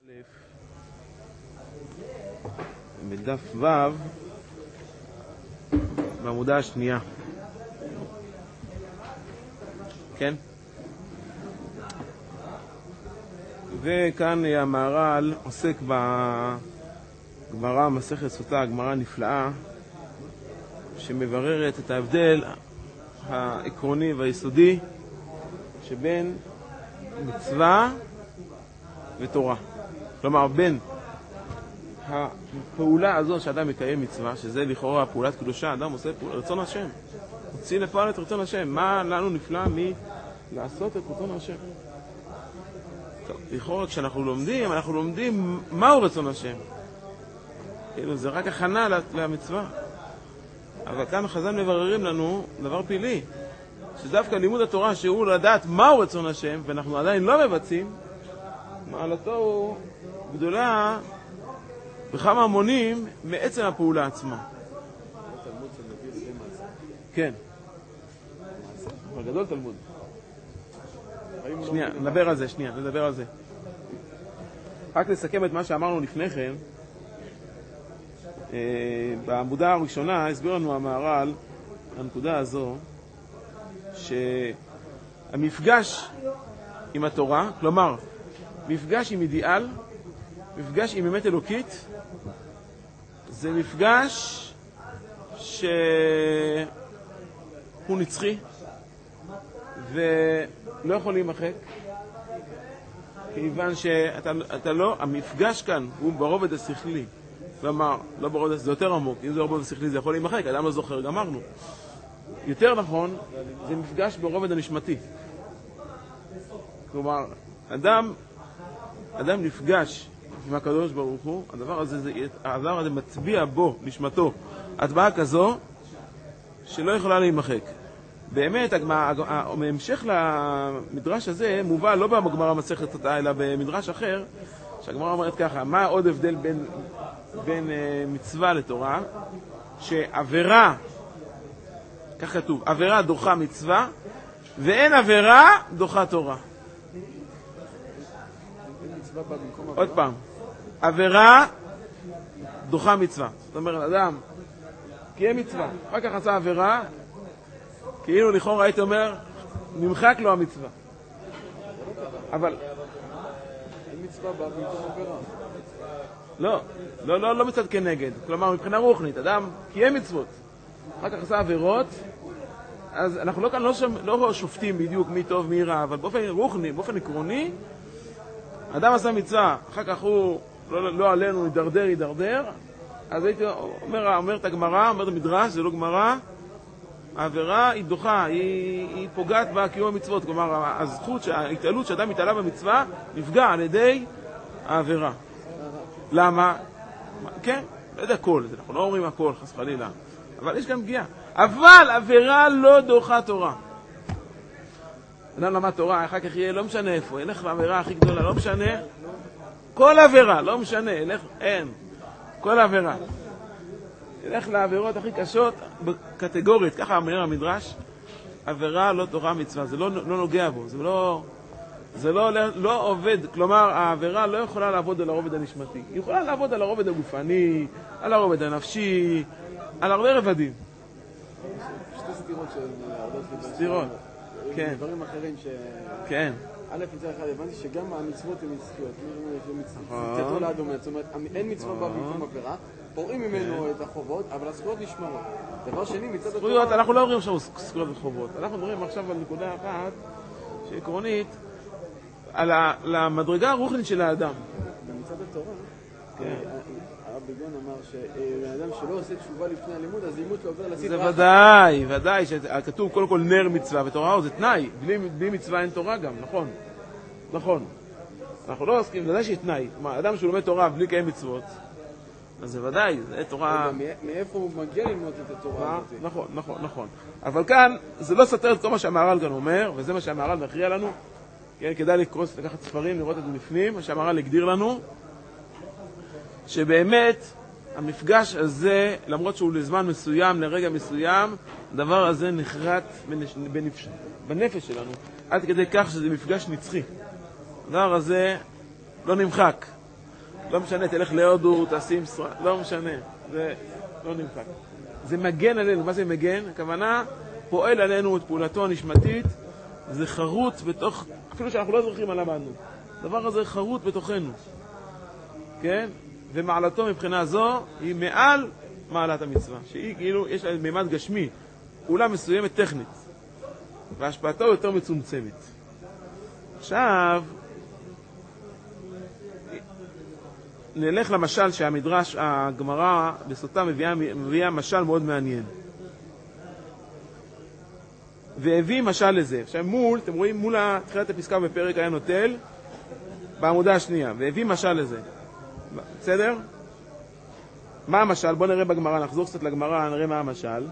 בדף ו' בעמודה השנייה. כן? וכאן המהר"ל עוסק בגמרא מסכת סוטה, הגמרא נפלאה שמבררת את ההבדל העקרוני והיסודי שבין מצווה ותורה. כלומר, בין הפעולה הזו שאדם מקיים מצווה, שזה לכאורה פעולת קדושה, אדם עושה רצון השם, הוציא לפועל את רצון השם. מה לנו נפלא מלעשות את רצון השם? טוב, לכאורה כשאנחנו לומדים, אנחנו לומדים מהו רצון השם. זה רק הכנה למצווה. אבל כאן חז"ל מבררים לנו דבר פלאי, שדווקא לימוד התורה שהוא לדעת מהו רצון השם, ואנחנו עדיין לא מבצעים, מעלתו הוא גדולה בכמה מונים מעצם הפעולה עצמה. כן. אבל גדול תלמוד. שנייה, נדבר על זה. רק לסכם את מה שאמרנו לפני כן. בעמודה הראשונה הסביר לנו המהר"ל הנקודה הזו שהמפגש עם התורה, כלומר מפגש עם אידיאל, מפגש עם אמת אלוקית, זה מפגש שהוא נצחי ולא יכול להימחק, כיוון שאתה לא, המפגש כאן הוא ברובד השכלי. כלומר, לא ברובד, זה יותר עמוק. אם זה ברובד השכלי זה יכול להימחק, אדם לא זוכר, גמרנו. יותר נכון, זה מפגש ברובד הנשמתי. כלומר, אדם נפגש עם הקדוש ברוך הוא, הדבר הזה מצביע בו, נשמתו, הטבעה כזו שלא יכולה להימחק. באמת, בהמשך למדרש הזה מובא לא בגמרא מסכת סוטה, אלא במדרש אחר, שהגמרא אומרת ככה, מה עוד הבדל בין מצווה לתורה? שעבירה, כך כתוב, עבירה דוחה מצווה, ואין עבירה דוחה תורה. עוד פעם, עבירה דוחה מצווה. זאת אומרת, אדם קיים מצווה, אחר כך עשה עבירה, כאילו לכאורה הייתי אומר, נמחק לו המצווה. אבל אין מצווה במקום עבירה. לא מצד כנגד. כלומר, מבחינה רוחנית, אדם קיים מצוות, אחר כך עשה עבירות, אז אנחנו כאן לא שופטים בדיוק מי טוב מי רע, אבל באופן רוחני, באופן עקרוני, אדם עשה מצווה, אחר כך הוא לא עלינו, ידרדר, אז הייתי אומרת הגמרא, אומרת המדרש, זה לא גמרא, העבירה היא דוחה, היא פוגעת בקיום המצוות. כלומר, הזכות, ההתעלות שאדם מתעלה במצווה, נפגע על ידי העבירה. למה? כן, לא יודע הכל, אנחנו לא אומרים הכל, חס חלילה, אבל יש גם פגיעה. אבל עבירה לא דוחה תורה. אדם למד תורה, אחר כך יהיה, לא משנה איפה, ילך לעבירה הכי גדולה, לא משנה, כל עבירה, לא משנה, אין, כל עבירה. ילך לעבירות הכי קשות, בקטגורית, ככה אומר המדרש, עבירה לא תורה מצווה, זה לא נוגע בו, זה לא עובד, כלומר, העבירה לא יכולה לעבוד על הרובד הנשמתי, היא יכולה לעבוד על הרובד הגופני, על הרובד הנפשי, על הרבה רבדים. שתי סתירות של סתירות, כן. דברים אחרים ש... כן. א', מצד אחד, הבנתי שגם המצוות הן נצחיות, צאתו לאדומה, זאת אומרת, אין מצווה בה במקום עבירה, פורעים ממנו את החובות, אבל הזכויות נשמרות. דבר שני, מצד התורה... זכויות, אנחנו לא אומרים עכשיו זכויות וחובות, אנחנו מדברים עכשיו על נקודה אחת שעקרונית, על המדרגה הרוחנית של האדם. ומצד התורה, הרב בגון אמר שהאדם שלא עושה תשובה לפני הלימוד, אז לימוד לא עובר לסית זה רחב. ודאי, שכתוב קודם כל נר מצווה, ותורה זה תנאי, בלי מצווה אין תורה גם, נכון. אנחנו לא עוסקים, ודאי שיש תנאי. אדם שהוא לומד תורה בלי קיים מצוות, אז זה ודאי, זה תורה... מאיפה הוא מגיע ללמוד את התורה? נכון. אבל כאן, זה לא סותר את כל מה שהמהר"ל כאן אומר, וזה מה שהמהר"ל מכריע לנו. כן, כדאי לקחת ספרים, לראות את זה בפנים, מה שהמהר"ל הגדיר לנו, שבאמת המפגש הזה, למרות שהוא לזמן מסוים, לרגע מסוים, הדבר הזה נחרט בנפש שלנו, עד כדי כך שזה מפגש נצחי. הדבר הזה לא נמחק. לא משנה, תלך להודו, תשים לא משנה, זה לא נמחק. זה מגן עלינו. מה זה מגן? הכוונה, פועל עלינו את פעולתו הנשמתית, זה חרוט בתוך, אפילו שאנחנו לא זוכרים מה למדנו. הדבר הזה חרוט בתוכנו. כן? ומעלתו מבחינה זו היא מעל מעלת המצווה, שהיא כאילו, יש לה מימד גשמי, פעולה מסוימת טכנית, והשפעתו יותר מצומצמת. עכשיו, נלך למשל שהמדרש, הגמרא בסוטה מביאה משל מאוד מעניין. והביא משל לזה. עכשיו מול, אתם רואים, מול תחילת הפסקה בפרק היה נוטל, בעמודה השנייה, והביא משל לזה. בסדר? מה המשל? בואו נראה בגמרא, נחזור קצת לגמרא, נראה מה המשל.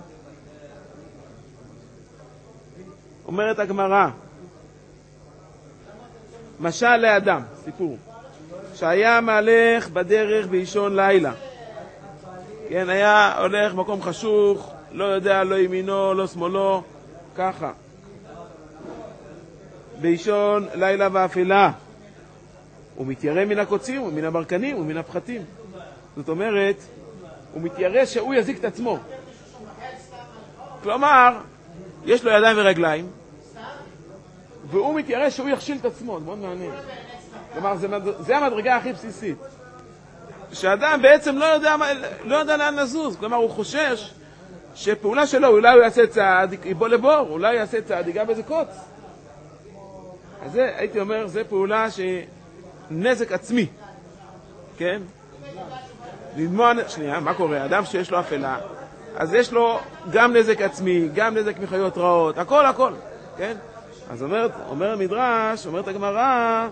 אומרת הגמרא, משל לאדם, סיפור, שהיה מהלך בדרך באישון לילה. כן, היה הולך מקום חשוך, לא יודע, לא ימינו, לא שמאלו, ככה. באישון לילה ואפלה. הוא מתיירא מן הקוצים ומן הברקנים ומן הפחתים. זאת אומרת, הוא מתיירא שהוא יזיק את עצמו. כלומר, יש לו ידיים ורגליים, והוא מתיירא שהוא יכשיל את עצמו. זה מאוד מעניין. כלומר, זה המדרגה הכי בסיסית. שאדם בעצם לא יודע לאן לזוז. כלומר, הוא חושש שפעולה שלו, אולי הוא יעשה צעד, יבוא לבור, אולי הוא יעשה צעד, ייגע באיזה קוץ. אז זה, הייתי אומר, זה פעולה שנזק עצמי. כן? שנייה, מה קורה? אדם שיש לו אפלה, אז יש לו גם נזק עצמי, גם נזק מחיות רעות, הכל, כן? אז אומר המדרש, אומרת הגמרא,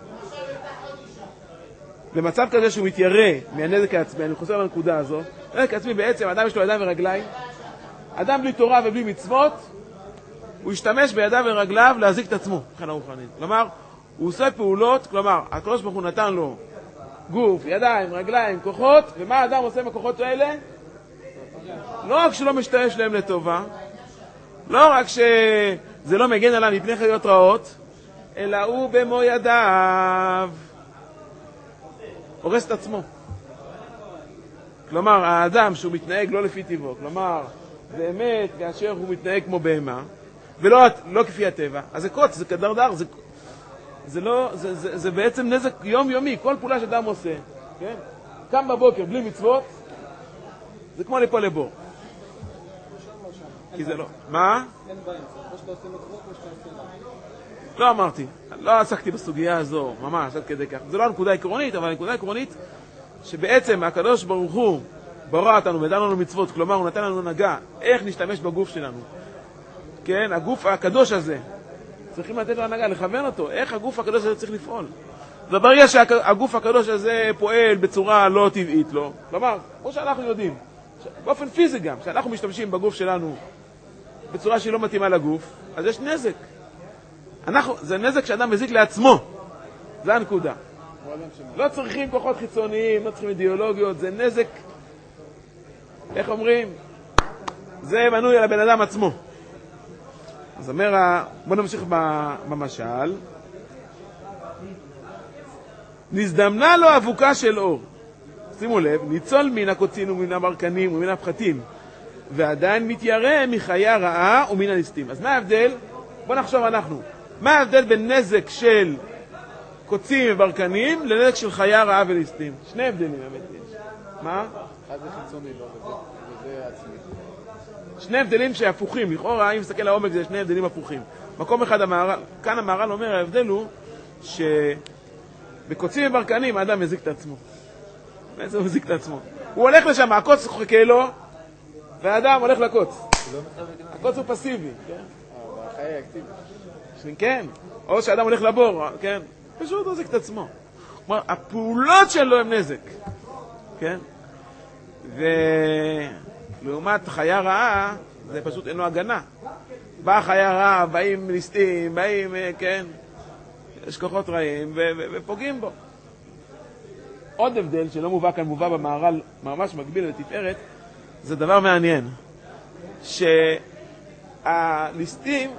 במצב כזה שהוא מתיירא מהנזק העצמי, אני חוזר לנקודה הזו, נזק עצמי בעצם, אדם יש לו ידיים ורגליים, אדם בלי תורה ובלי מצוות, הוא ישתמש בידיו ורגליו להזיק את עצמו, מבחינה רוחנית. כלומר, הוא עושה פעולות, כלומר, הקדוש ברוך הוא נתן לו גוף, ידיים, רגליים, כוחות, ומה האדם עושה עם הכוחות האלה? לא רק שלא משתמש להם לטובה, לא רק שזה לא מגן עליו מפני חיות רעות, אלא הוא במו ידיו הורס את עצמו. כלומר, האדם שהוא מתנהג לא לפי טבעו, כלומר, באמת, כאשר הוא מתנהג כמו בהמה, ולא כפי הטבע, אז זה קוץ, זה כדרדר, זה בעצם נזק יומיומי, כל פעולה שאדם עושה, כן? קם בבוקר בלי מצוות, זה כמו ליפול לבור. כי זה לא. מה? אין באמצע, או שאתה עושה מצוות או שאתה עושה לא אמרתי, לא עסקתי בסוגיה הזו, ממש, עד כדי כך. זה לא הנקודה העקרונית, אבל הנקודה העקרונית שבעצם הקדוש ברוך הוא ברא אותנו ונתן לנו מצוות, כלומר הוא נתן לנו נגע, איך נשתמש בגוף שלנו. כן, הגוף הקדוש הזה, צריכים לתת לו הנהגה, לכוון אותו, איך הגוף הקדוש הזה צריך לפעול. וברגע שהגוף הקדוש הזה פועל בצורה לא טבעית לו, כלומר, כמו שאנחנו יודעים, באופן פיזי גם, שאנחנו משתמשים בגוף שלנו בצורה שהיא לא מתאימה לגוף, אז יש נזק. זה נזק שאדם מזיק לעצמו. זה הנקודה. לא צריכים כוחות חיצוניים, לא צריכים אידיאולוגיות, זה נזק, איך אומרים? זה מנוי על הבן אדם עצמו. אז אומר, בוא נמשיך במשל. נזדמנה לו אבוקה של אור. שימו לב, ניצול מן הקוצין ומן המרקנים ומן הפחתים, ועדיין מתיירא מחיה רעה ומן הליסטים. אז מה ההבדל? בוא נחשוב אנחנו. מה ההבדל בין נזק של קוצים וברקנים לנזק של חיה רעה וליסטים? שני הבדלים באמת יש. מה? אחד זה חיצוני, לא, וזה עצמי. שני הבדלים שהפוכים, לכאורה, אם מסתכל לעומק זה שני הבדלים הפוכים. מקום אחד, כאן המהר"ל אומר, ההבדל הוא שבקוצים וברקנים האדם מזיק את עצמו. בעצם הוא מזיק את עצמו. הוא הולך לשם, הקוץ חכה לו, והאדם הולך לקוץ. הקוץ הוא פסיבי, כן? החיה אקטיבית. כן, או שאדם הולך לבור, כן? פשוט הוא מזיק את עצמו. כלומר, הפעולות שלו הם נזק, כן? ולעומת חיה רעה, זה פשוט אין לו הגנה. באה חיה רעה, באים ליסטים, באים, כן? יש כוחות רעים ופוגעים בו. עוד הבדל שלא מובא כאן, מובא במהר"ל ממש מקביל לתפארת, זה דבר מעניין. שהליסטים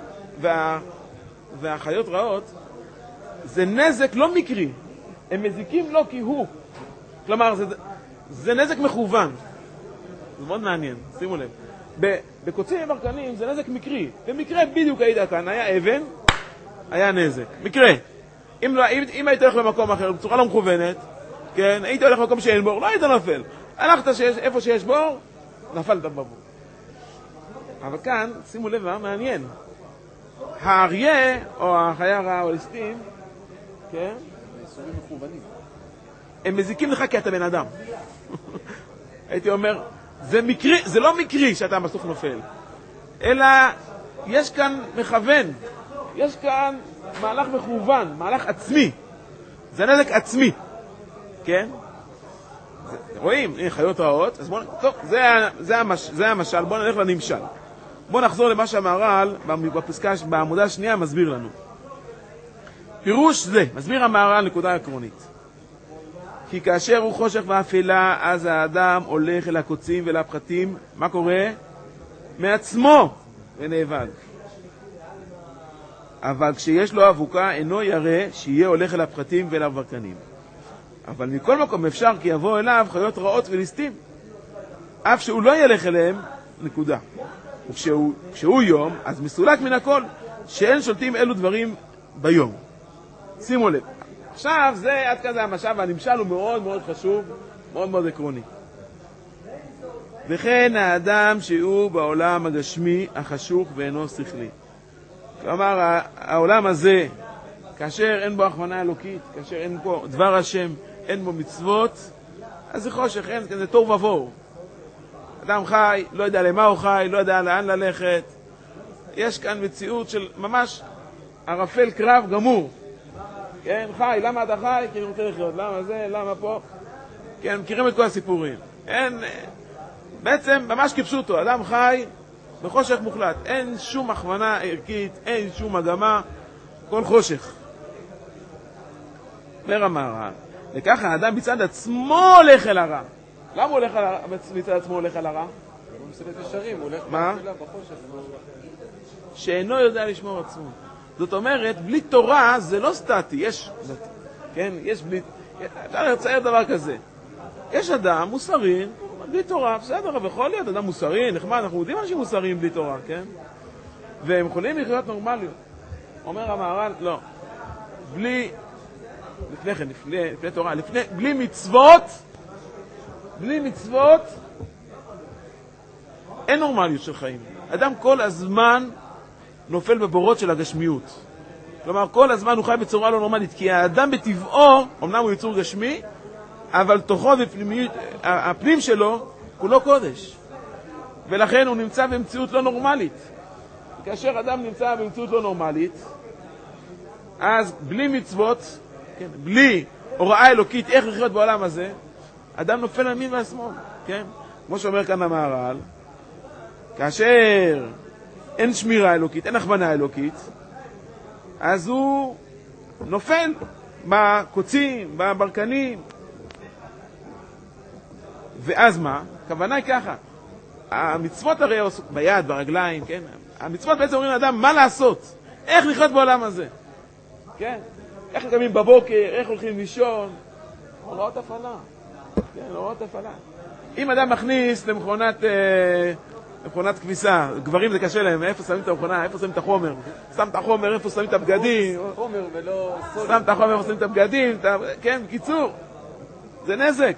והחיות רעות זה נזק לא מקרי. הם מזיקים לו כי הוא כלומר, זה נזק מכוון. זה מאוד מעניין, שימו לב. בקוצים וברקנים זה נזק מקרי. במקרה בדיוק היית כאן, היה אבן, היה נזק. מקרה. אם היית הולך במקום אחר, בצורה לא מכוונת, כן, היית הולך במקום שאין בור, לא היית נופל. הלכת איפה שיש בור, נפלת בבור. אבל כאן, שימו לב, מעניין. האריה, או החיה הרעה, או הליסטים, כן? איסורים מכוונים. הם מזיקים לך כי אתה בן אדם. הייתי אומר, זה לא מקרי שאתה בסוף נופל, אלא יש כאן מכוון, יש כאן מהלך מכוון, מהלך עצמי. זה נזק עצמי, כן? רואים, הנה חיות רעות, אז בואו, טוב, זה המשל, בואו נלך לנמשל. בואו נחזור למה שהמהר"ל, בפסקה, בעמודה השנייה, מסביר לנו. פירוש זה, מסביר המהר"ל נקודה עקרונית. כי כאשר הוא חושך ואפלה, אז האדם הולך אל הקוצים ואל הפחתים, מה קורה? מעצמו, ונאבד. אבל כשיש לו אבוקה, אינו ירא שיהיה הולך אל הפחתים ואל הברקנים. אבל מכל מקום אפשר כי יבוא אליו חיות רעות וליסטים. אף שהוא לא ילך אליהם, נקודה. וכשהוא יום, אז מסולק מן הכל, שאין שולטים אלו דברים ביום. שימו לב. עכשיו, עד כאן זה המשל, והנמשל הוא מאוד מאוד חשוב, מאוד מאוד עקרוני. וכן האדם שהוא בעולם הגשמי, החשוך ואינו שכלי. כלומר, העולם הזה, כאשר אין בו הכוונה אלוקית, כאשר אין בו דבר השם, אין בו מצוות, אז זה חושך, אין, זה תור ובור. אדם חי, לא יודע למה הוא חי, לא יודע לאן ללכת. יש כאן מציאות של ממש ערפל קרב גמור. כן, חי, למה אתה חי? כי אני רוצה לחיות. למה זה? למה פה? כן, מכירים את כל הסיפורים. אין, בעצם, ממש כפשוטו, אדם חי בחושך מוחלט. אין שום הכוונה ערכית, אין שום מגמה, כל חושך. אומר המהר"ל, וככה האדם מצד עצמו הולך אל הרע. למה הוא הולך מצד עצמו הולך אל הרע? הוא מסלט ישרים, הוא הולך בחושך. שאינו יודע לשמור עצמו. זאת אומרת, בלי תורה זה לא סטטי, יש, כן, יש בלי, אפשר לצייר דבר כזה. יש אדם מוסרי, בלי תורה, בסדר, אבל יכול להיות אדם מוסרי, נחמד, אנחנו יודעים אנשים מוסריים בלי תורה, כן? והם יכולים לחיות נורמליות. אומר המהר"ל, לא. לפני כן, לפני תורה, בלי מצוות, אין נורמליות של חיים. אדם כל הזמן נופל בבורות של הגשמיות. כלומר, כל הזמן הוא חי בצורה לא נורמלית, כי האדם בטבעו, אמנם הוא יצור גשמי, אבל תוכו ופנימיות, הפנים שלו, כולו קודש. ולכן הוא נמצא במציאות לא נורמלית. כאשר אדם נמצא במציאות לא נורמלית, אז בלי מצוות, כן, בלי הוראה אלוקית איך לחיות בעולם הזה, אדם נופל על ימין והשמאל, כן? כמו שאומר כאן המהר"ל, כאשר אין שמירה אלוקית, אין הכוונה אלוקית, אז הוא נופל בקוצים, בברקנים. ואז מה? הכוונה היא ככה, המצוות הרי ביד, ברגליים, כן? המצוות בעצם אומרים לאדם מה לעשות, איך לחיות בעולם הזה, כן? איך קמים בבוקר, איך הולכים לישון, הוראות הפעלה, כן, הוראות הפעלה. אם אדם מכניס למכונת כביסה, גברים זה קשה להם, איפה שמים את המכונה, איפה שמים את החומר, שם את החומר, איפה שמים את הבגדים, חומר ולא סולר. שם את החומר, איפה שמים את הבגדים, כן, בקיצור, זה נזק,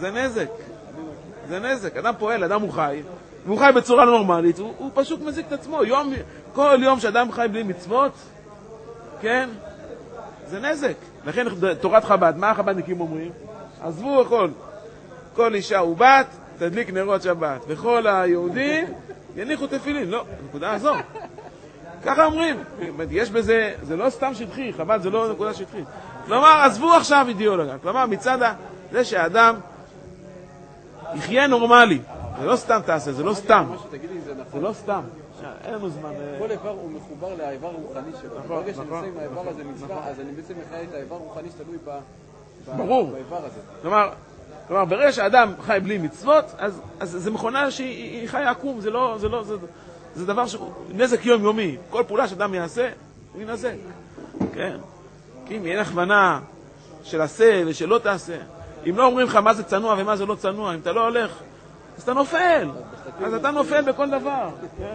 זה נזק. אדם פועל, אדם הוא חי, והוא חי בצורה לא נורמלית, הוא פשוט מזיק את עצמו. כל יום שאדם חי בלי מצוות, כן, זה נזק. לכן תורת חב"ד, מה החב"דניקים אומרים? עזבו הכל. כל אישה ובת, תדליק נרות שבת. וכל היהודים יניחו תפילין. לא, נקודה הזו. ככה אומרים. יש בזה, זה לא סתם שטחי, חב"ד זה לא נקודה שטחית. כלומר, עזבו עכשיו אידיאולוגיה. כלומר, מצד זה שהאדם יחיה נורמלי. זה לא סתם תעשה, זה לא סתם. זה לא סתם. אין לנו זמן. כל איבר הוא מחובר לאיבר הרוחני שלו. ברגע שאני עושה עם האיבר הזה מצווה, אז אני בעצם מחיה את האיבר הרוחני שתלוי באיבר הזה. כלומר, ברגע שהאדם חי בלי מצוות, אז זה מכונה שהיא חיה עקום, זה דבר נזק יומיומי. כל פעולה שאדם יעשה, הוא ינזק. כן? כי אם אין הכוונה של עשה ושלא תעשה, אם לא אומרים לך מה זה צנוע ומה זה לא צנוע, אם אתה לא הולך, אז אתה נופל. אז אתה נופל בכל דבר.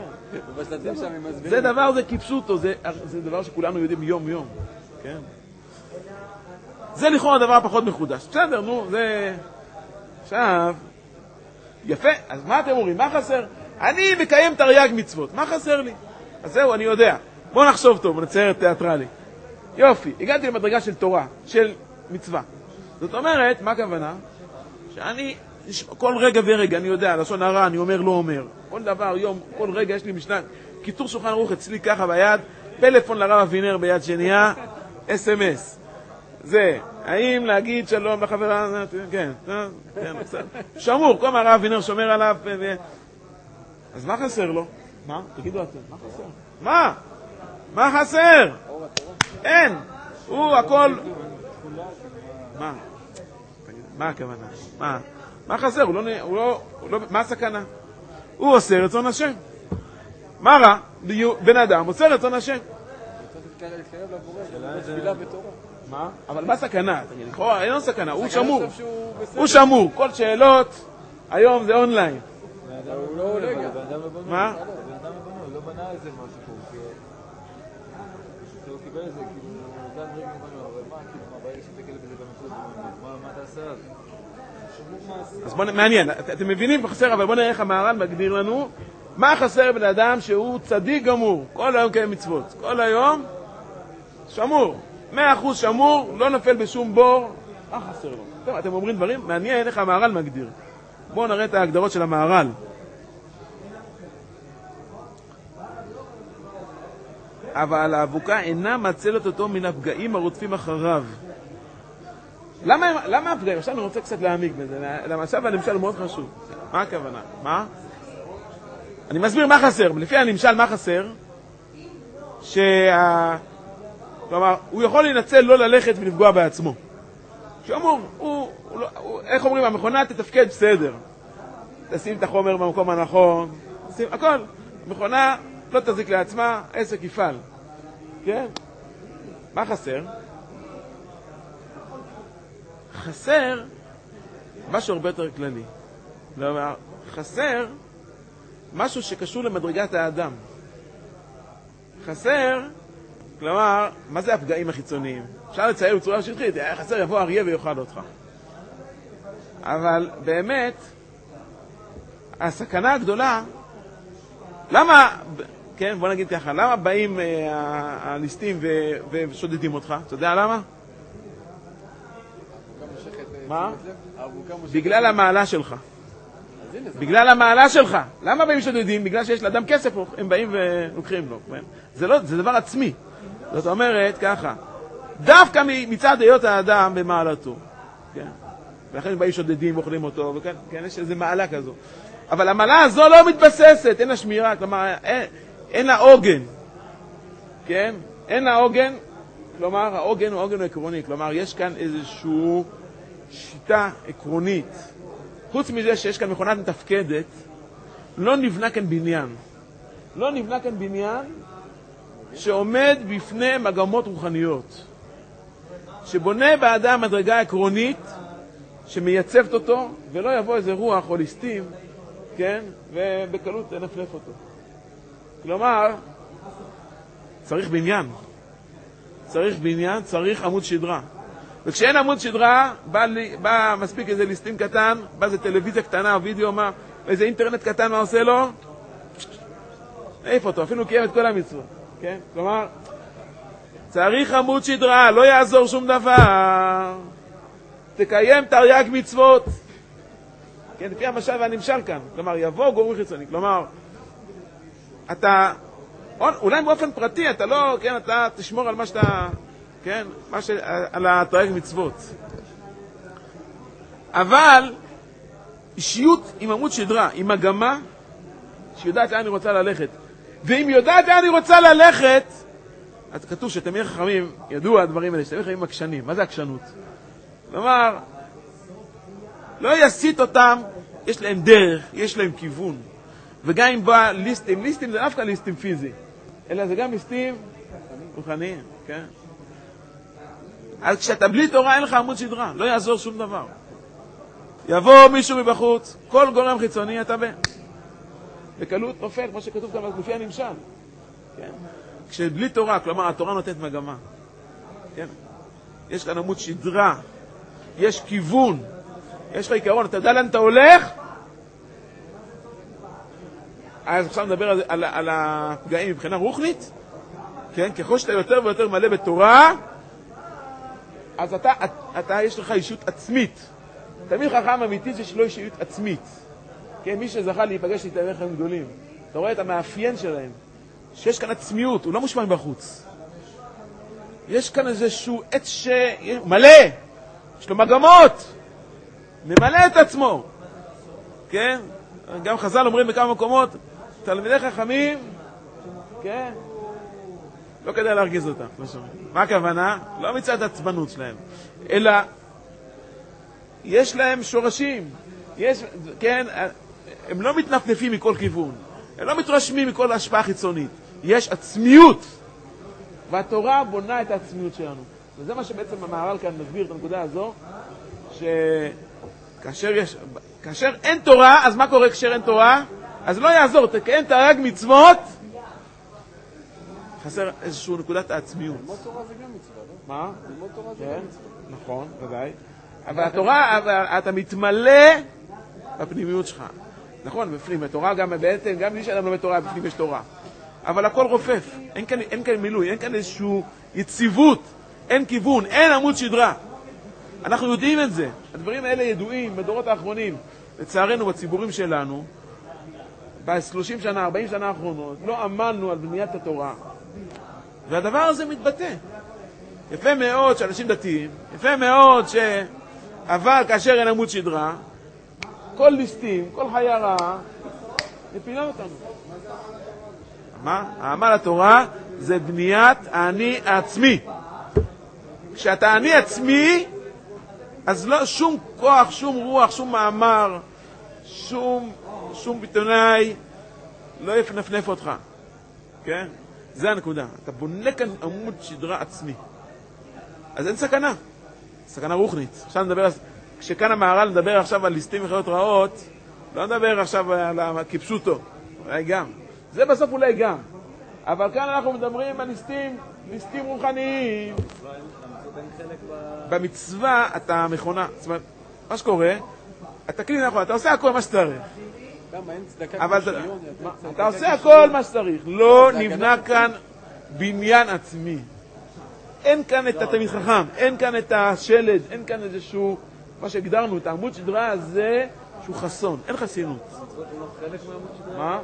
זה דבר, זה כיפשוטו, זה דבר שכולנו יודעים יום-יום. כן. זה לכאורה הדבר פחות מחודש. בסדר, נו, זה... עכשיו, יפה, אז מה אתם אומרים? מה חסר? אני מקיים תרי"ג מצוות, מה חסר לי? אז זהו, אני יודע. בואו נחשוב טוב, נצייר תיאטרלי. יופי, הגעתי למדרגה של תורה, של מצווה. זאת אומרת, מה הכוונה? שאני, כל רגע ורגע, אני יודע, לשון הרע, אני אומר, לא אומר. כל דבר, יום, כל רגע יש לי משנה, קיצור שולחן ערוך אצלי ככה ביד, פלאפון לרב אבינר ביד שנייה, SMS. זה, האם להגיד שלום לחברה, כן, שמור, כל מה הרב אבינר שומר עליו, אז מה חסר לו? מה? תגידו אתם, מה חסר? מה? מה חסר? אין, הוא הכל... מה? מה הכוונה? מה חסר? הוא לא... מה הסכנה? הוא עושה רצון השם. מה רע? בן אדם עושה רצון השם. מה? אבל מה סכנה? אין לו סכנה, הוא שמור. הוא שמור. כל שאלות, היום זה אונליין. מה? הוא לא בנה איזה משהו פה, הוא קיבל איזה, כאילו, הוא כאן רגע ממנו, אבל מה, כאילו, מה, ברגע שתקל בזה במציאות, מה תעשה אז? אז בואו, מעניין, אתם מבינים חסר, אבל בואו נראה איך המהר"ל מגדיר לנו, מה חסר בן אדם שהוא צדיק גמור, כל היום קיים מצוות, כל היום שמור, 100% שמור, לא נופל בשום בור, מה חסר לו? טוב, אתם אומרים דברים, מעניין איך המהר"ל מגדיר. בואו נראה את ההגדרות של המהר"ל. אבל האבוקה אינה מצלת אותו מן הפגעים הרודפים אחריו. למה הפגעים? עכשיו אני רוצה קצת להעמיק בזה. למשל הנמשל הוא מאוד חשוב. מה הכוונה? מה? אני מסביר מה חסר. לפי הנמשל מה חסר? כלומר, הוא יכול לנצל לא ללכת ולפגוע בעצמו. שאומר, איך אומרים, המכונה תתפקד בסדר. תשים את החומר במקום הנכון. תשים, הכל. המכונה לא תזיק לעצמה, עסק יפעל. כן? מה חסר? חסר משהו הרבה יותר כללי. כלומר, חסר משהו שקשור למדרגת האדם. חסר, כלומר, מה זה הפגעים החיצוניים? אפשר לצייר בצורה שטחית, חסר יבוא אריה ויאכל אותך. אבל באמת, הסכנה הגדולה, למה, כן, בוא נגיד ככה, למה באים הליסטים ושודדים אותך? אתה יודע למה? מה? בגלל המעלה שלך. בגלל המעלה שלך. למה באים שודדים? בגלל שיש לאדם כסף, הם באים ולוקחים לו. זה דבר עצמי. זאת אומרת, ככה, דווקא מצד היות האדם במעלתו. ולכן באים שודדים ואוכלים אותו, וכן, יש איזו מעלה כזו. אבל המעלה הזו לא מתבססת, אין לה שמירה, כלומר, אין לה עוגן. כן? אין לה עוגן, כלומר, העוגן הוא עוגן עקרוני. כלומר, יש כאן איזושהי שיטה עקרונית. חוץ מזה שיש כאן מכונת מתפקדת, לא נבנה כאן בניין. לא נבנה כאן בניין שעומד בפני מגמות רוחניות. שבונה באדם מדרגה עקרונית, שמייצבת אותו, ולא יבוא איזה רוח הוליסטים, כן? ובקלות נפלף אותו. כלומר, צריך בניין. צריך בניין, צריך עמוד שדרה. וכשאין עמוד שדרה, בא מספיק איזה ליסטים קטן, בא איזה טלוויזיה קטנה או וידאו, איזה אינטרנט קטן, מה עושה לו? העיף אותו, אפילו קיים את כל המצוות. כן? כלומר, צריך עמוד שדרה, לא יעזור שום דבר. תקיים תרי"ג מצוות. כן, לפי המשל והנמשל כאן. כלומר, יבוא גורם חיצוני. כלומר, אתה, אולי באופן פרטי, אתה לא, כן, אתה תשמור על מה שאתה, כן, על התרי"ג מצוות. אבל, אישיות עם עמוד שדרה, עם מגמה, שיודעת לאן אני רוצה ללכת. ואם יודעת לאן אני רוצה ללכת, אז כתוב שתלמידי חכמים ידעו הדברים האלה, שתלמידי חכמים עקשנים. מה זה עקשנות? כלומר, לא יסיט אותם, יש להם דרך, יש להם כיוון. וגם אם בא ליסטים, ליסטים זה דווקא ליסטים פיזי, אלא זה גם ליסטים רוחניים, כן? אז כשאתה בלי תורה אין לך עמוד שדרה, לא יעזור שום דבר. יבוא מישהו מבחוץ, כל גורם חיצוני, אתה בקלות נופל, כמו שכתוב כאן לפי הנמשל. כן? כשבלי תורה, כלומר, התורה נותנת מגמה. כן? יש כאן עמוד שדרה, יש כיוון, יש לך עיקרון, אתה יודע לאן אתה הולך? אז עכשיו נדבר על הפגעים מבחינה רוחנית. כן? ככל שאתה יותר ויותר מלא בתורה, אז אתה יש לך אישות עצמית. תמיד חכם אמיתי זה שלא אישות עצמית. כן? מי שזכה להיפגש איתם הם גדולים. אתה רואה את המאפיין שלהם. שיש כאן עצמיות, הוא לא מושפע מבחוץ. יש כאן איזשהו עת מלא, יש לו מגמות, ממלא את עצמו. כן? גם חז"ל אומרים בכמה מקומות, תלמידי חכמים, כן? לא כדאי להרגיז אותם. מה הכוונה? לא מצד עצבנות שלהם, אלא יש להם שורשים. כן? הם לא מתנפנפים מכל כיוון. הם לא מתרשמים מכל השפעה חיצונית. יש עצמיות. והתורה בונה את העצמיות שלנו. וזה מה שבעצם המהר"ל כאן מסביר את הנקודה הזו, כאשר אין תורה, אז מה קורה כאשר אין תורה? אז לא יעזור, תקיים תרי"ג מצוות, חסר איזושהי נקודת העצמיות. ללמוד תורה זה גם מצווה, לא? מה? ללמוד תורה זה גם מצווה. נכון, ודאי. אבל התורה, אתה מתמלא בפנימיות שלך. נכון, בפנים, בתורה גם בעצם, גם מי שאדם לומד תורה, בפנים יש תורה. אבל הכל רופף, אין כאן מילוי, אין כאן איזושהי יציבות, אין כיוון, אין עמוד שדרה. אנחנו יודעים את זה. הדברים האלה ידועים בדורות האחרונים. לצערנו, בציבורים שלנו, ב-30 שנה, 40 שנה האחרונות, לא עמלנו על בניית התורה. והדבר הזה מתבטא. יפה מאוד שאנשים דתיים, יפה מאוד אבל כאשר אין עמוד שדרה, כל ליסטים, כל חיה רעה, מפילה אותנו. מה? העמל התורה זה בניית האני העצמי. כשאתה אני עצמי, אז לא שום כוח, שום רוח, שום מאמר, שום ביטונאי לא יפנפנף אותך. כן? זה הנקודה. אתה בונה כאן עמוד שדרה עצמי. אז אין סכנה. סכנה רוחנית. עכשיו נדבר, כשכאן המהר"ל נדבר עכשיו על ליסטים וחיות רעות, לא נדבר עכשיו על כפשוטו. אולי גם. זה בסוף אולי גם. אבל כאן אנחנו מדברים על ליסטים רוחניים. במצווה אתה מכונה. זאת אומרת, מה שקורה, אתה כלי נכון, אתה עושה הכל מה שצריך. אבל אתה עושה הכל מה שצריך. לא נבנה כאן בניין עצמי. אין כאן את התלמיד חכם, אין כאן את השלד, אין כאן איזשהו, מה שהגדרנו, את העמוד שדרה הזה, שהוא חסון, אין חסינות. מה?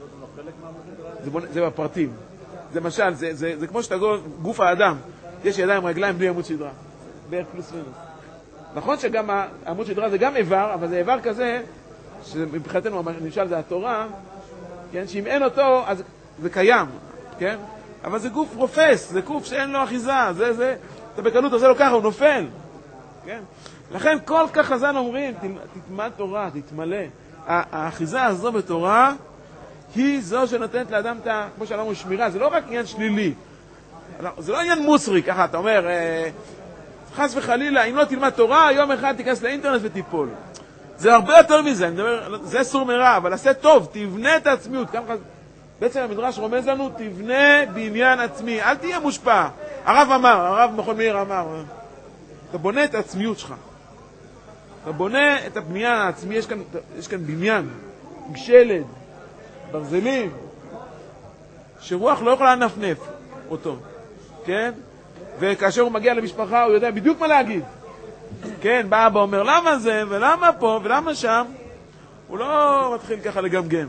זה בפרטים. זה משל, זה כמו שאתה גוף האדם, יש ידיים רגליים בלי עמוד שדרה. בערך פלוס מינוס. נכון שגם העמוד שדרה זה גם איבר, אבל זה איבר כזה, שמבחינתנו נמשל זה התורה, כן? שאם אין אותו, אז זה קיים, כן? אבל זה גוף רופס, זה גוף שאין לו אחיזה, אתה בקלות עושה לו ככה, הוא נופל, כן? לכן כל כך חז"ל אומרים, תתמד תורה, תתמלא. האחיזה הזו בתורה היא זו שנותנת לאדם את, כמו שאמרנו, שמירה. זה לא רק עניין שלילי, זה לא עניין מוסרי, ככה אתה אומר, חס וחלילה, אם לא תלמד תורה, יום אחד תיכנס לאינטרנט ותיפול. זה הרבה יותר מזה, אני מדבר, זה סור מרע, אבל עשה טוב, תבנה את העצמיות. בעצם המדרש רומז לנו, תבנה בניין עצמי, אל תהיה מושפע. הרב מכון מאיר אמר, אתה בונה את העצמיות שלך. אתה בונה את הבניין העצמי, יש כאן בניין, עם שלד, ברזלים, שרוח לא יכולה לנפנף אותו, כן? וכאשר הוא מגיע למשפחה, הוא יודע בדיוק מה להגיד. כן, בא אבא אומר, למה זה, ולמה פה, ולמה שם? הוא לא מתחיל ככה לגמגם.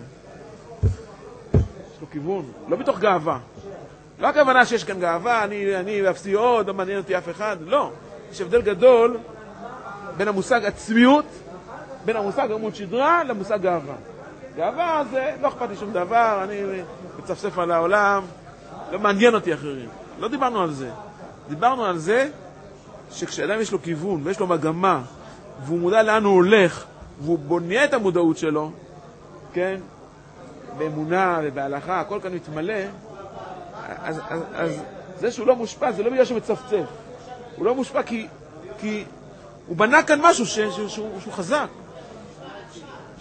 יש לו כיוון, לא בתוך גאווה. לא הכוונה שיש כאן גאווה, אני אפסי עוד, לא מעניין אותי אף אחד, לא. יש הבדל גדול בין המושג עצמיות, בין המושג עמוד שדרה למושג גאווה. גאווה זה, לא אכפת לי שום דבר, אני מצפצף על העולם, לא מעניין אותי אחרים. לא דיברנו על זה. דיברנו על זה שכשאדם יש לו כיוון ויש לו מגמה, והוא מודע לאן הוא הולך, והוא בונה את המודעות שלו, כן? באמונה ובהלכה, הכל כאן מתמלא, אז זה שהוא לא מושפע, זה לא בגלל שהוא מצפצף. הוא לא מושפע כי הוא בנה כאן משהו שהוא חזק.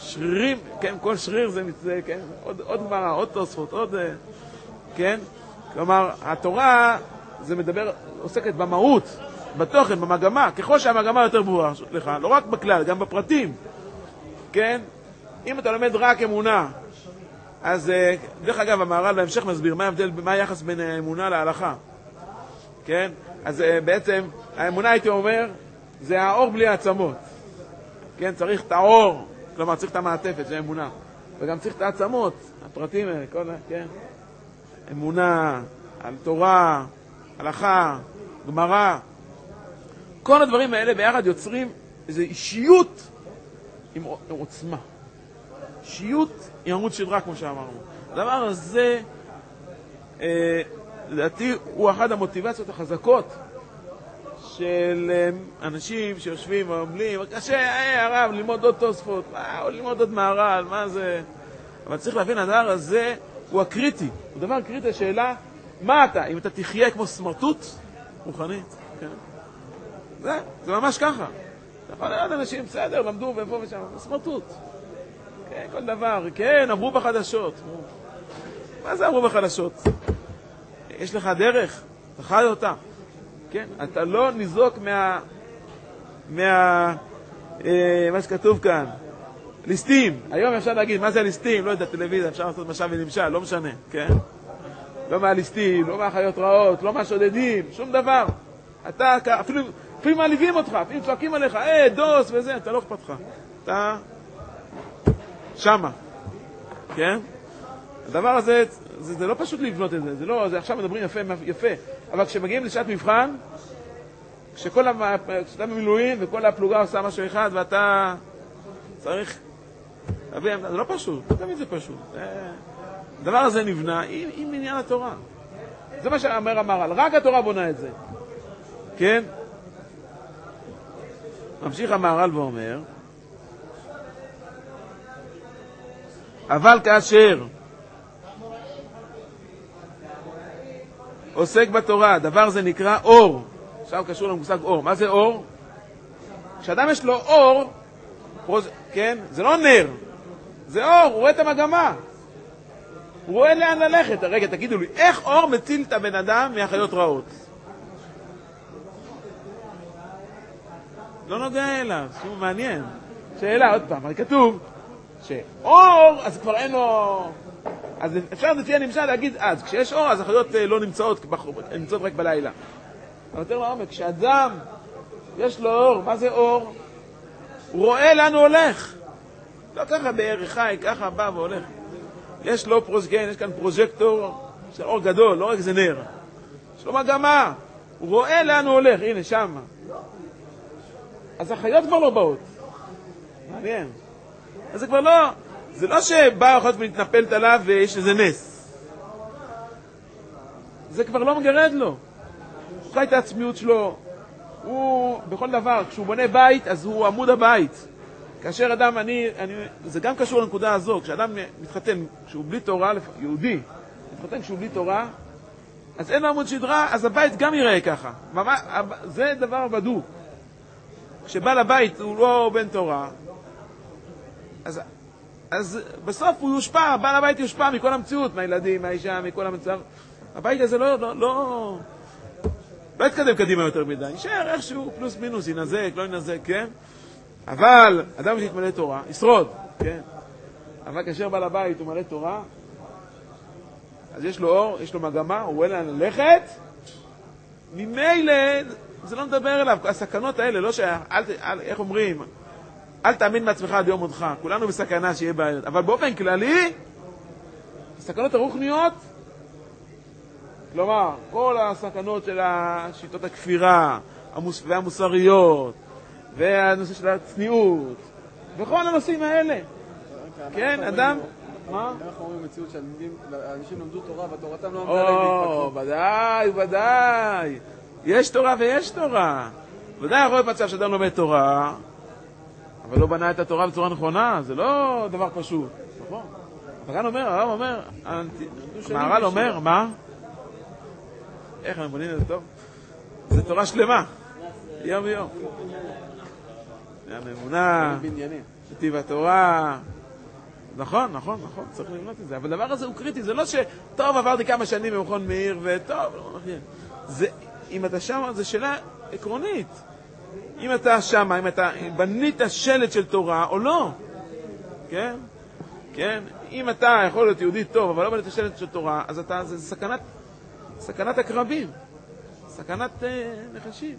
שרירים, כן, כל שריר זה, כן, עוד גמרא, עוד תוספות, עוד, כן? כלומר, התורה, זה מדבר, עוסקת במהות, בתוכן, במגמה, ככל שהמגמה יותר ברורה לך, לא רק בכלל, גם בפרטים, כן? אם אתה לומד רק אמונה, אז, דרך אגב, המהר"ל בהמשך מסביר מה ההבדל, מה היחס בין האמונה להלכה, כן? אז בעצם, האמונה, הייתי אומר, זה האור בלי העצמות, כן? צריך את האור, כלומר, צריך את המעטפת, זה אמונה, וגם צריך את העצמות, הפרטים, כל, כן? אמונה, על תורה, הלכה, גמרא, כל הדברים האלה ביחד יוצרים איזו אישיות עם עוצמה. אישיות עם עמוד שדרה, כמו שאמרנו. הדבר הזה, לדעתי, הוא אחד המוטיבציות החזקות של אנשים שיושבים ואומרים, קשה, הרב, ללמוד עוד תוספות, ללמוד עוד מהר"ל, מה זה? אבל צריך להבין, הדבר הזה הוא הקריטי, הוא דבר קריטי, השאלה, מה אתה? אם אתה תחיה כמו סמרטוט רוחנית, כן? זה ממש ככה. אתה יכול לראות אנשים, בסדר, למדו ופה ושם, סמרטוט. כן, כל דבר, כן, עברו בחדשות. מה זה עברו בחדשות? יש לך דרך, אתה חי אותה. כן, אתה לא ניזוק מה שכתוב כאן. ליסטים. היום אפשר להגיד, מה זה הליסטים? לא יודע, טלוויזיה, אפשר לעשות משל ונמשל, לא משנה, כן? לא מהליסטים, לא מהחיות רעות, לא מהשודדים, שום דבר. אתה, אפילו מעליבים אותך, אפילו צועקים עליך, דוס וזה, אתה לא אכפת לך. אתה שמה, כן? הדבר הזה, זה לא פשוט לבנות את זה, זה לא, זה עכשיו מדברים יפה, אבל כשמגיעים לשעת מבחן, כשאתה במילואים וכל הפלוגה עושה משהו אחד ואתה צריך להביא, זה לא פשוט, לא תמיד זה פשוט. הדבר הזה נבנה עם עניין התורה. זה מה שאומר המהר"ל, רק התורה בונה את זה. כן? ממשיך המהר"ל ואומר, אבל כאשר עוסק בתורה, דבר זה נקרא אור. עכשיו קשור למושג אור. מה זה אור? כשאדם יש לו אור, כן? זה לא נר. זה אור, הוא רואה את המגמה. הוא רואה לאן ללכת. רגע, תגידו לי, איך אור מציל את הבן אדם מהחיות רעות? לא נוגע אליו, שהוא מעניין. שאלה, עוד פעם, הרי כתוב שאור, אז כבר אין לו... אז אפשר לפי הנמשל להגיד, אז כשיש אור, אז החיות לא נמצאות, הן נמצאות רק בלילה. אבל יותר לעומק, כשאדם יש לו אור, מה זה אור? הוא רואה לאן הוא הולך. לא ככה בערך חי, ככה בא והולך. יש לו פרוז'קן, יש כאן פרוז'קטור של אור גדול, לא רק זה נר. יש לו מגמה. הוא רואה לאן הוא הולך, הנה, שם. אז החיות כבר לא באות. מעניין. אז זה כבר לא... זה לא שבאה אחת ומתנפלת עליו ויש איזה נס. זה כבר לא מגרד לו. הוא חי את העצמיות שלו. הוא, בכל דבר, כשהוא בונה בית, אז הוא עמוד הבית. כאשר אדם, זה גם קשור לנקודה הזו, כשאדם מתחתן, כשהוא בלי תורה, יהודי, מתחתן כשהוא בלי תורה, אז אין לו עמוד שדרה, אז הבית גם ייראה ככה. זה דבר בדוק. כשבא לבית הוא לא בן תורה, אז בסוף הוא יושפע, בעל הבית יושפע מכל המציאות, מהילדים, מהאישה, מכל המצב. הבית הזה לא יתקדם קדימה יותר מדי. יישאר איכשהו פלוס מינוס, ינזק, לא ינזק, כן? אבל אדם שיתמלא תורה, ישרוד, כן? אבל כאשר בעל הבית הוא מלא תורה, אז יש לו אור, יש לו מגמה, הוא רואה לאן ללכת, ממילא זה לא מדבר אליו, הסכנות האלה, לא איך אומרים, אל תאמין מעצמך עד יום מותך, כולנו בסכנה שיהיה בעיות, אבל באופן כללי, הסכנות הרוחניות, כלומר, כל הסכנות של שיטות הכפירה, והמוסריות, והנושא של הצניעות, וכל הנושאים האלה. כן, אדם... מה? אנחנו רואים מציאות שאנשים למדו תורה, ותורתם לא עמדה להם להתפתחו. ודאי. יש תורה ויש תורה. ודאי יכול להיות מצב שאדם לומד תורה, אבל לא בנה את התורה בצורה נכונה, זה לא דבר פשוט. נכון. הרב אומר, המהר"ל אומר, מה? איך אני מונים את זה טוב? זה תורה שלמה. יום ויום. אמונה. נתיב התורה. נכון, נכון, נכון, צריך לבנות את זה. אבל הדבר הזה הוא קריטי, זה לא שטוב, עברתי כמה שנים במכון מאיר, וטוב, לא מכיר. זה, אם אתה שם, זו שאלה עקרונית. אם אתה שם, אם אתה בנית שלט של תורה או לא. כן? כן? אם אתה יכול להיות יהודי טוב, אבל לא בנית שלט של תורה, אז אתה, זה סכנת הקרבים. סכנת נחשים.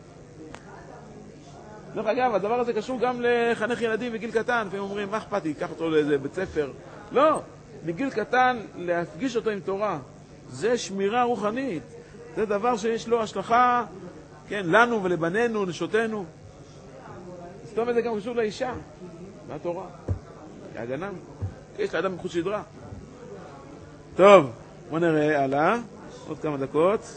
דרך אגב, הדבר הזה קשור גם לחנך ילדים בגיל קטן, והם אומרים, מה אכפת לי, קח אותו לאיזה בית ספר. לא, בגיל קטן להפגיש אותו עם תורה. זה שמירה רוחנית. זה דבר שיש לו השלכה, כן, לנו ולבנינו, נשותינו. זאת אומרת, זה גם קשור לאישה, מהתורה. להגנה. יש לאדם מחוץ שדרה. טוב, בוא נראה הלאה. עוד כמה דקות.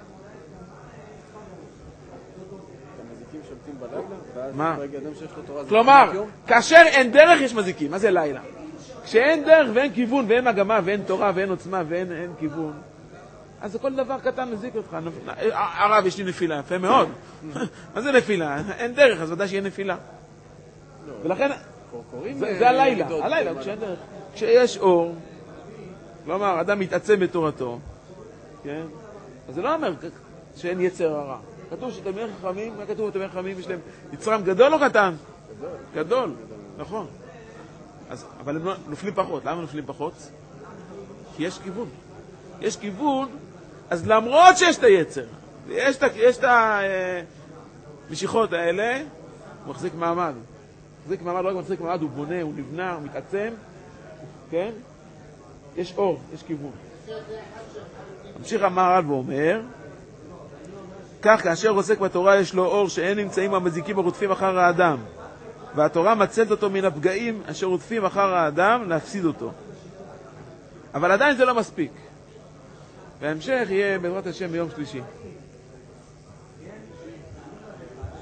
מה? כלומר, כאשר אין דרך יש מזיקים. מה זה לילה? כשאין דרך ואין כיוון ואין מגמה ואין תורה ואין עוצמה ואין כיוון, אז כל דבר קטן מזיק אותך. הרב, יש לי נפילה, יפה מאוד. מה זה נפילה? אין דרך, אז ודאי שיהיה נפילה. ולכן, זה הלילה. הלילה, כשאין דרך. כשיש אור, כלומר, אדם מתעצם בתורתו, כן? אז זה לא אומר שאין יצר הרע. כתוב שתלמידי חכמים, מה כתוב בתלמידי חכמים? יש להם יצרם גדול או קטן? גדול, נכון. אבל הם נופלים פחות. למה נופלים פחות? כי יש כיוון. יש כיוון, אז למרות שיש את היצר, יש את המשיכות האלה, הוא מחזיק מעמד. מחזיק מעמד, לא רק מחזיק מעמד, הוא בונה, הוא נבנה, הוא מתעצם, כן? יש אור, יש כיוון. ממשיך המהר"ל ואומר, כך כאשר עוסק בתורה יש לו אור שאין נמצאים המזיקים הרודפים אחר האדם, והתורה מצלת אותו מן הפגעים אשר רודפים אחר האדם להפסיד אותו. אבל עדיין זה לא מספיק. וההמשך יהיה בעזרת השם ביום שלישי.